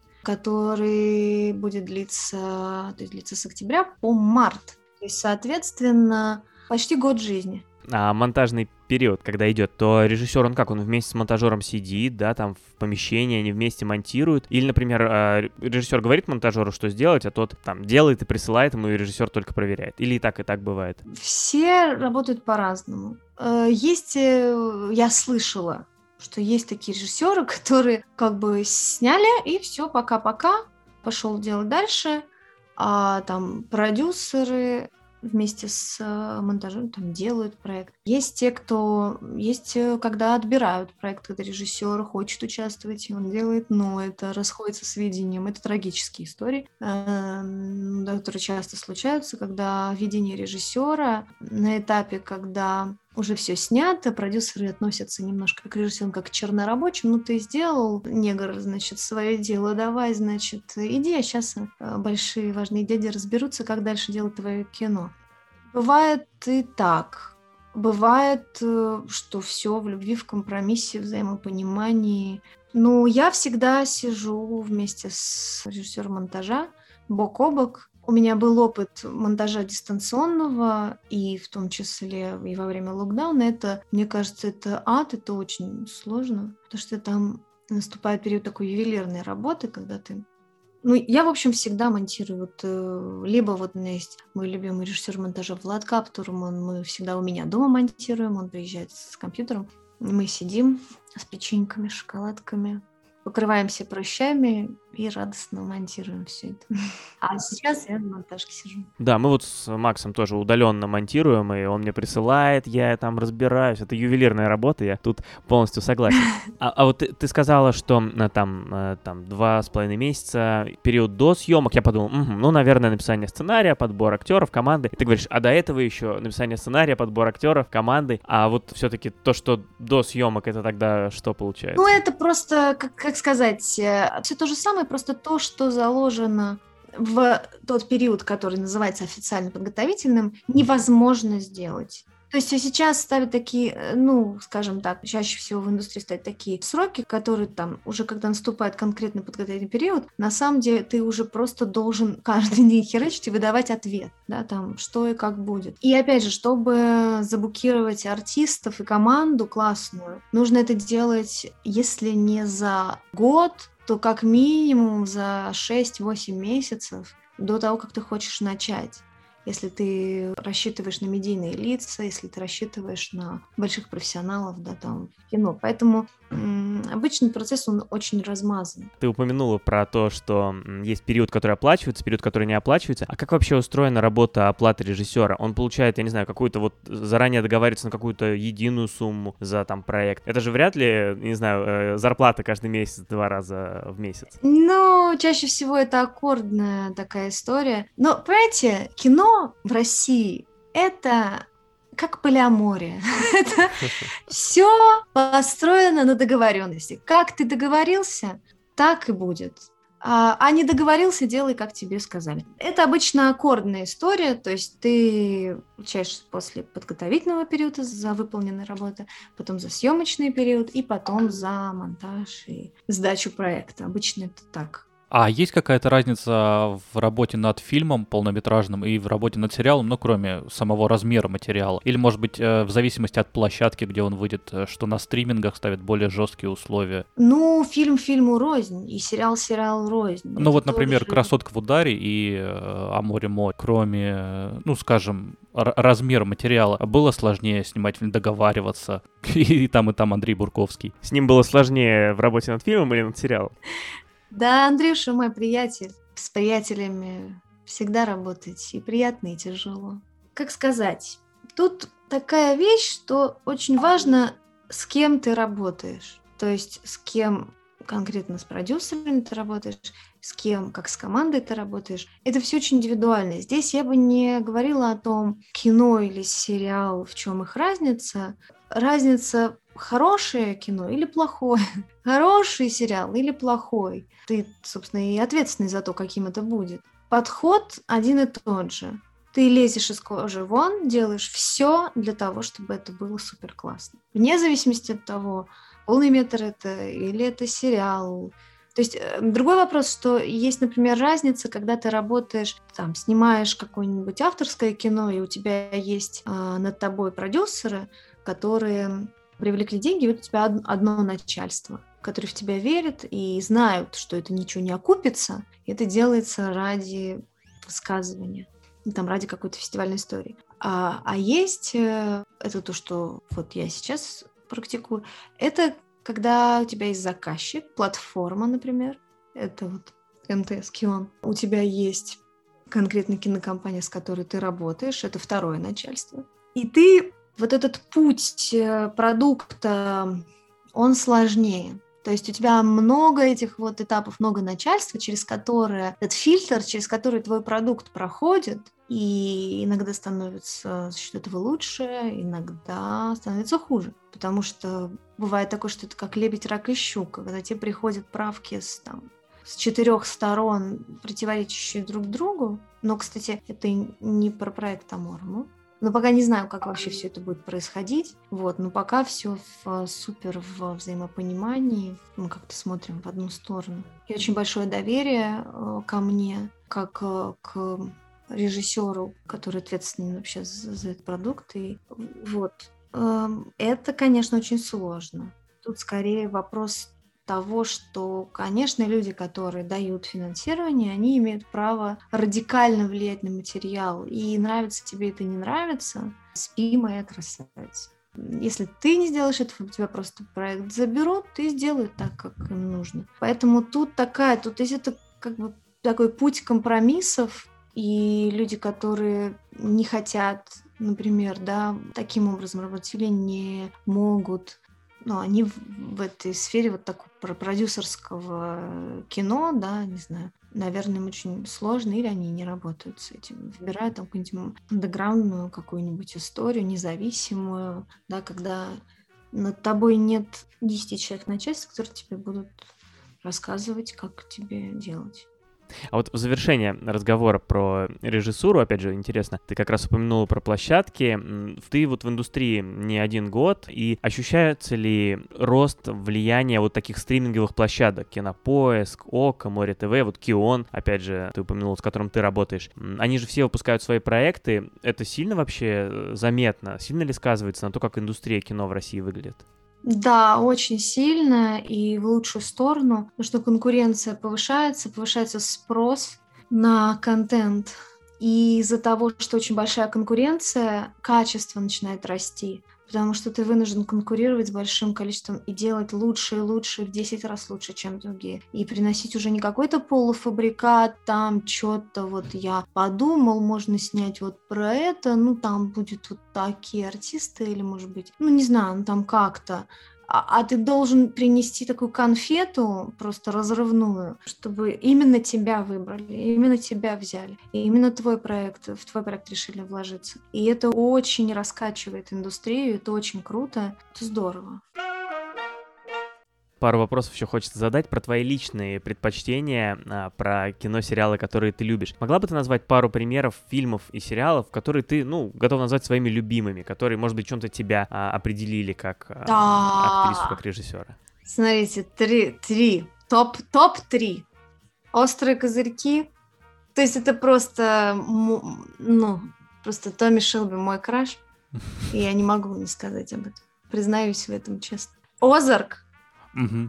который будет длиться, то есть длиться с октября по март. То есть, соответственно, почти год жизни. А монтажный период, когда идет, то режиссер, он как, он вместе с монтажером сидит, да, там в помещении, они вместе монтируют, или, например, режиссер говорит монтажеру, что сделать, а тот там делает и присылает ему, и режиссер только проверяет, или и так, и так бывает? Все работают по-разному. Есть, я слышала, что есть такие режиссеры, которые как бы сняли, и все, пока-пока, пошел делать дальше, а там продюсеры вместе с монтажером там делают проект. Есть те, кто... Есть, когда отбирают проект, когда режиссер хочет участвовать, и он делает, но это расходится с видением. Это трагические истории, которые часто случаются, когда видение режиссера на этапе, когда уже все снято, продюсеры относятся немножко к режиссеру как к чернорабочим. Ну, ты сделал, негр, значит, свое дело, давай, значит, иди, а сейчас большие важные дяди разберутся, как дальше делать твое кино. Бывает и так. Бывает, что все в любви, в компромиссе, в взаимопонимании. Но я всегда сижу вместе с режиссером монтажа, бок о бок. У меня был опыт монтажа дистанционного, и в том числе и во время локдауна. Это, мне кажется, это ад, это очень сложно, потому что там наступает период такой ювелирной работы, когда ты... Ну, я, в общем, всегда монтирую. Вот, либо вот у меня есть мой любимый режиссер монтажа Влад Каптур, он, мы всегда у меня дома монтируем, он приезжает с компьютером. Мы сидим с печеньками, шоколадками, покрываемся прыщами и радостно монтируем все это. А сейчас я на монтажке сижу. Да, мы вот с Максом тоже удаленно монтируем, и он мне присылает, я там разбираюсь. Это ювелирная работа, я тут полностью согласен. А, а вот ты, ты сказала, что э, там, э, там два с половиной месяца, период до съемок, я подумал, угу, ну, наверное, написание сценария, подбор актеров, команды. И ты говоришь, а до этого еще написание сценария, подбор актеров, команды. А вот все-таки то, что до съемок, это тогда что получается? Ну, это просто, как, как сказать, все то же самое, просто то, что заложено в тот период, который называется официально подготовительным, невозможно сделать. То есть сейчас ставят такие, ну, скажем так, чаще всего в индустрии ставят такие сроки, которые там уже, когда наступает конкретный подготовительный период, на самом деле ты уже просто должен каждый день херачить и выдавать ответ, да, там, что и как будет. И опять же, чтобы заблокировать артистов и команду классную, нужно это делать, если не за год, то как минимум за шесть-восемь месяцев до того, как ты хочешь начать. Если ты рассчитываешь на медийные лица, если ты рассчитываешь на больших профессионалов, да, там, в кино. Поэтому м- обычный процесс, он очень размазан. Ты упомянула про то, что есть период, который оплачивается, период, который не оплачивается. А как вообще устроена работа оплаты режиссера? Он получает, я не знаю, какую-то вот заранее договаривается на какую-то единую сумму за там проект. Это же вряд ли, не знаю, зарплата каждый месяц, два раза в месяц. Ну, чаще всего это аккордная такая история. Но, понимаете, кино в России — это как полиамория. Это все построено на договоренности. Как ты договорился, так и будет. А, а не договорился, делай, как тебе сказали. Это обычно аккордная история, то есть ты получаешь после подготовительного периода за выполненные работы, потом за съемочный период и потом за монтаж и сдачу проекта. Обычно это так. А есть какая-то разница в работе над фильмом полнометражным и в работе над сериалом, ну, кроме самого размера материала? Или, может быть, в зависимости от площадки, где он выйдет, что на стримингах ставят более жесткие условия? Ну, фильм фильму рознь, и сериал сериалу рознь. Ну, вот, например, тоже... «Красотка в ударе» и «О море мой», кроме, ну, скажем, р- размера материала, было сложнее снимать фильм, договариваться? И там, и там Андрей Бурковский. С ним было сложнее в работе над фильмом или над сериалом? Да, Андрюша мой приятель. С приятелями всегда работать и приятно, и тяжело. Как сказать? Тут такая вещь, что очень важно, с кем ты работаешь. То есть с кем конкретно с продюсерами ты работаешь, с кем, как с командой ты работаешь. Это все очень индивидуально. Здесь я бы не говорила о том, кино или сериал, в чем их разница. Разница хорошее кино или плохое, хороший сериал или плохой. Ты, собственно, и ответственный за то, каким это будет. Подход один и тот же. Ты лезешь из кожи вон, делаешь все для того, чтобы это было супер классно. Вне зависимости от того, полный метр это или это сериал. То есть другой вопрос, что есть, например, разница, когда ты работаешь, там, снимаешь какое-нибудь авторское кино, и у тебя есть а, над тобой продюсеры, которые привлекли деньги, и вот у тебя одно начальство, которые в тебя верят и знают, что это ничего не окупится, и это делается ради высказывания, там, ради какой-то фестивальной истории. А, а есть, это то, что вот я сейчас практикую, это когда у тебя есть заказчик, платформа, например, это вот эм тэ эс Кион, у тебя есть конкретная кинокомпания, с которой ты работаешь, это второе начальство, и ты вот этот путь продукта, он сложнее. То есть у тебя много этих вот этапов, много начальства, через которые, этот фильтр, через который твой продукт проходит, и иногда становится за счет этого лучше, иногда становится хуже. Потому что бывает такое, что это как лебедь, рак и щука, когда тебе приходят правки с, там, с четырех сторон, противоречащие друг другу. Но, кстати, это не про проект Амор. Но пока не знаю, как вообще все это будет происходить. Вот, но пока все в, супер в взаимопонимании. Мы как-то смотрим в одну сторону. И очень большое доверие э, ко мне, как э, к режиссеру, который ответственен вообще за, за этот продукт. И вот. Э, это, конечно, очень сложно. Тут скорее вопрос того, что, конечно, люди, которые дают финансирование, они имеют право радикально влиять на материал. И нравится тебе это, не нравится, спи, моя красавица. Если ты не сделаешь этого, у тебя просто проект заберут и сделают так, как им нужно. Поэтому тут такая, тут есть это как бы такой путь компромиссов, и люди, которые не хотят, например, да, таким образом работать или не могут, но они в, в этой сфере вот такого продюсерского кино, да, не знаю, наверное, им очень сложно, или они не работают с этим. Выбирают там какую-нибудь андеграундную какую-нибудь историю, независимую, да, когда над тобой нет десяти человек начальства, которые тебе будут рассказывать, как тебе делать. А вот в завершение разговора про режиссуру, опять же, интересно, ты как раз упомянула про площадки. Ты вот в индустрии не один год, и ощущается ли рост влияния вот таких стриминговых площадок? Кинопоиск, Око, Море ТВ, вот Кион, опять же, ты упомянула, с которым ты работаешь. Они же все выпускают свои проекты. Это сильно вообще заметно? Сильно ли сказывается на то, как индустрия кино в России выглядит? Да, очень сильно и в лучшую сторону, потому что конкуренция повышается, повышается спрос на контент. И из-за того, что очень большая конкуренция, качество начинает расти, потому что ты вынужден конкурировать с большим количеством и делать лучше и лучше, в десять раз лучше, чем другие. И приносить уже не какой-то полуфабрикат, там что-то вот я подумал, можно снять вот про это, ну там будет вот такие артисты или, может быть, ну не знаю, ну там как-то. А, а ты должен принести такую конфету, просто разрывную, чтобы именно тебя выбрали, именно тебя взяли, и именно твой проект, в твой проект решили вложиться. И это очень раскачивает индустрию, это очень круто, это здорово. Пару вопросов еще хочется задать про твои личные предпочтения, а, про кино, сериалы, которые ты любишь. Могла бы ты назвать пару примеров фильмов и сериалов, которые ты, ну, готов назвать своими любимыми, которые, может быть, чем-то тебя а, определили как а, Да. актрису, как режиссера? Смотрите, три, три, топ, топ-три. «Острые козырьки». То есть это просто, ну, просто Томми Шелби мой краш, и я не могу не сказать об этом. Признаюсь в этом честно. «Озарк». Угу.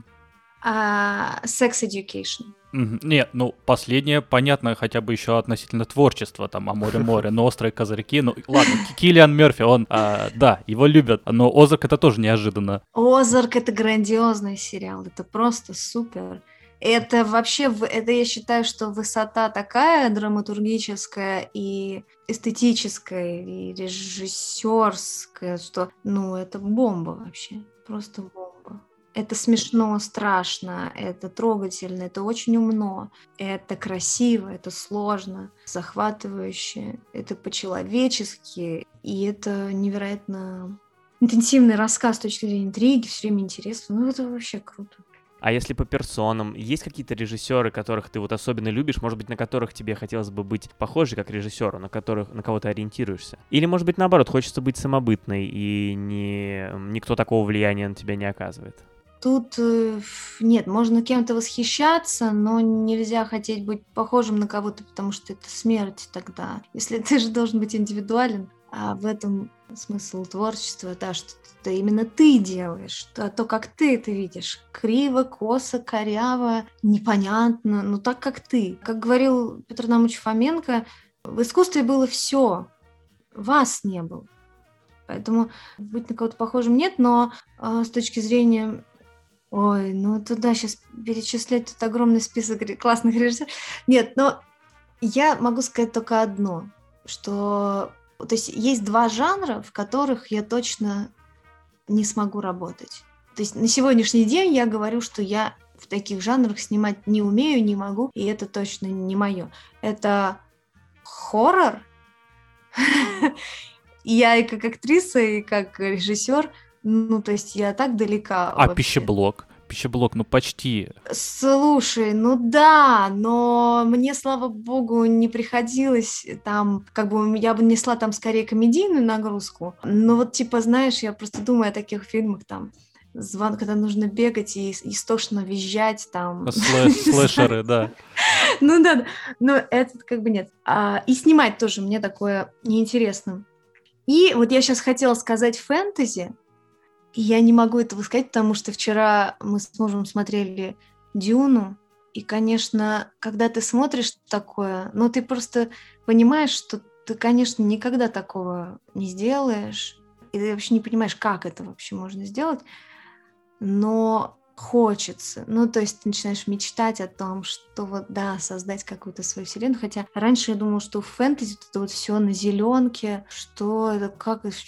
Uh, Sex Education. Угу. Нет, ну, последнее, понятно, хотя бы еще относительно творчества, там, «О море-море», но «Острые козырьки», ну, ладно, Киллиан Мерфи, он, а, да, его любят, но «Озарк» — это тоже неожиданно. «Озарк» — это грандиозный сериал, это просто супер. Это вообще, это я считаю, что высота такая драматургическая и эстетическая, и режиссерская, что, ну, это бомба вообще, просто бомба. Это смешно, страшно, это трогательно, это очень умно, это красиво, это сложно, захватывающе, это по-человечески, и это невероятно интенсивный рассказ с точки зрения интриги, все время интересно. Ну, это вообще круто. А если по персонам, есть какие-то режиссеры, которых ты вот особенно любишь, может быть, на которых тебе хотелось бы быть похожей как режиссеру, на которых, на кого ты ориентируешься? Или, может быть, наоборот, хочется быть самобытной, и не, никто такого влияния на тебя не оказывает? Тут э, нет, можно кем-то восхищаться, но нельзя хотеть быть похожим на кого-то, потому что это смерть тогда. Если ты же должен быть индивидуален, а в этом смысл творчества, да, что это именно ты делаешь, а то, как ты это видишь, криво, косо, коряво, непонятно, но так, как ты. Как говорил Петр Адамович Фоменко, в искусстве было все, вас не было. Поэтому быть на кого-то похожим нет, но э, с точки зрения... Ой, ну туда сейчас перечислять тут огромный список классных режиссеров. Нет, но я могу сказать только одно, что то есть есть два жанра, в которых я точно не смогу работать. То есть на сегодняшний день я говорю, что я в таких жанрах снимать не умею, не могу, и это точно не мое. Это хоррор. Я и как актриса, и как режиссер. Ну, то есть я так далека. А вообще. пищеблок? Пищеблок, ну почти. Слушай, ну да, но мне, слава богу, не приходилось там, как бы я бы несла там скорее комедийную нагрузку. Но вот типа, знаешь, я просто думаю о таких фильмах там, звон, когда нужно бегать и истошно визжать там. Слэшеры, да. Ну да, но этот как бы нет. И снимать тоже мне такое неинтересно. И вот я сейчас хотела сказать фэнтези, и я не могу этого сказать, потому что вчера мы с мужем смотрели «Дюну», и, конечно, когда ты смотришь такое, ну, ты просто понимаешь, что ты, конечно, никогда такого не сделаешь. и ты вообще не понимаешь, как это вообще можно сделать, но хочется. Ну, то есть ты начинаешь мечтать о том, что вот, да, создать какую-то свою вселенную. Хотя раньше я думала, что в фэнтези это вот все на зеленке, что это, как это,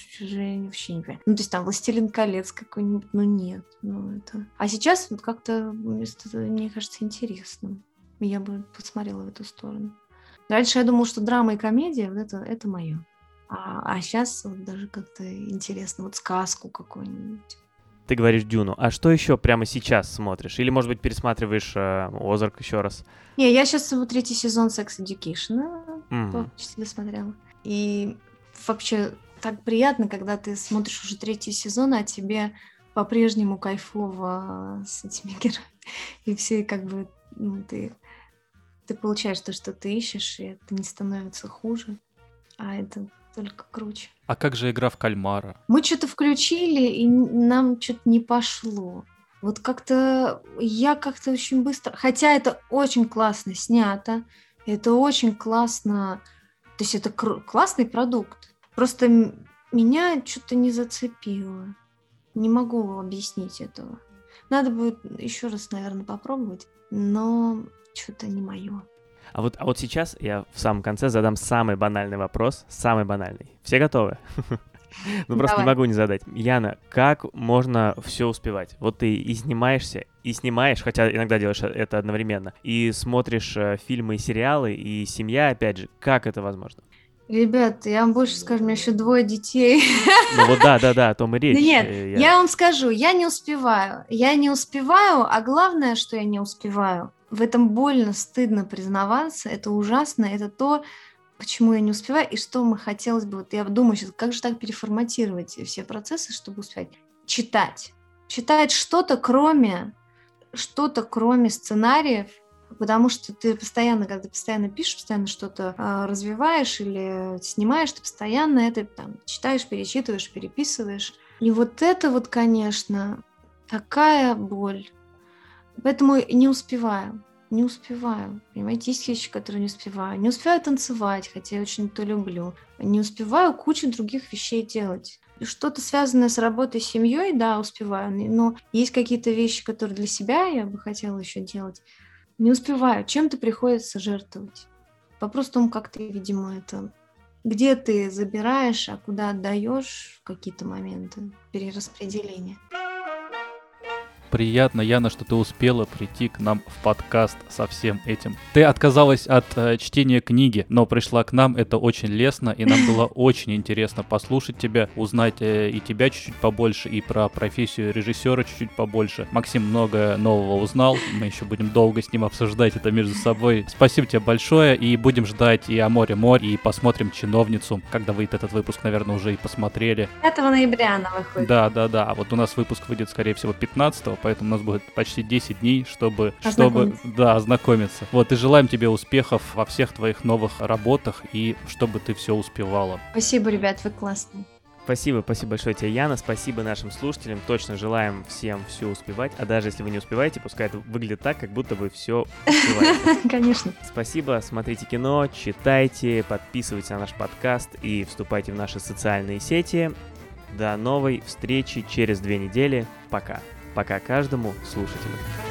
я вообще не понимаю. Ну, то есть там «Властелин колец» какой-нибудь, ну, нет. Ну, это... А сейчас вот как-то, мне кажется, интересно. Я бы посмотрела в эту сторону. Раньше я думала, что драма и комедия, вот это, это мое. А, а сейчас вот даже как-то интересно, вот сказку какую-нибудь. Ты говоришь «Дюну». А что еще прямо сейчас смотришь? Или, может быть, пересматриваешь э, «Озарк» еще раз? Не, я сейчас вот третий сезон Sex Education Mm-hmm. почти досмотрела. И вообще так приятно, когда ты смотришь уже третий сезон, а тебе по-прежнему кайфово с этими героями. И все как бы, ну, ты, ты получаешь то, что ты ищешь, и это не становится хуже, а это только круче. А как же игра в кальмара? Мы что-то включили, и нам что-то не пошло. Вот как-то я как-то очень быстро... Хотя это очень классно снято, это очень классно... То есть это кр- классный продукт. Просто м- меня что-то не зацепило. Не могу объяснить этого. Надо будет еще раз, наверное, попробовать, но что-то не мое. А вот, а вот сейчас я в самом конце задам самый банальный вопрос, самый банальный. Все готовы? Ну, просто не могу не задать. Яна, как можно все успевать? Вот ты и снимаешься, и снимаешь, хотя иногда делаешь это одновременно, и смотришь фильмы и сериалы, и семья, опять же. Как это возможно? Ребят, я вам больше скажу, у меня еще двое детей. Ну вот да-да-да, о том и речь. Да нет, я... я вам скажу, я не успеваю. Я не успеваю, а главное, что я не успеваю, в этом больно, стыдно признаваться, это ужасно, это то, почему я не успеваю, и что мы хотелось бы, вот я думаю сейчас, как же так переформатировать все процессы, чтобы успеть? Читать. Читать что-то, кроме, что-то, кроме сценариев, потому что ты постоянно, когда ты постоянно пишешь, постоянно что-то э, развиваешь или снимаешь, ты постоянно это там читаешь, перечитываешь, переписываешь. И вот это вот, конечно, такая боль. Поэтому не успеваю, не успеваю. Понимаете, есть вещи, которые не успеваю. Не успеваю танцевать, хотя я очень это люблю. Не успеваю кучу других вещей делать. Что-то связанное с работой, семьей, да, успеваю. Но есть какие-то вещи, которые для себя я бы хотела еще делать. Не успеваю. Чем-то приходится жертвовать. Вопрос в том, как ты, видимо, это... Где ты забираешь, а куда отдаешь в какие-то моменты перераспределения. Приятно, Яна, что ты успела прийти к нам в подкаст со всем этим. Ты отказалась от э, чтения книги, но пришла к нам, это очень лестно, и нам было очень интересно послушать тебя, узнать э, и тебя чуть-чуть побольше, и про профессию режиссера чуть-чуть побольше. Максим много нового узнал, мы еще будем долго с ним обсуждать это между собой. Спасибо тебе большое, и будем ждать и «О море море», и посмотрим «Чиновницу», когда выйдет этот выпуск, наверное, уже и посмотрели. пятого ноября она выходит. Да, да, да, а вот у нас выпуск выйдет, скорее всего, пятнадцатого, поэтому у нас будет почти десять дней, чтобы, чтобы да, ознакомиться. Вот, и желаем тебе успехов во всех твоих новых работах, и чтобы ты все успевала. Спасибо, ребят, вы классные. Спасибо, спасибо большое тебе, Яна, спасибо нашим слушателям, точно желаем всем все успевать, а даже если вы не успеваете, пускай это выглядит так, как будто вы все успеваете. Конечно. Спасибо, смотрите кино, читайте, подписывайтесь на наш подкаст и вступайте в наши социальные сети. До новой встречи через две недели. Пока. Пока каждому слушателю.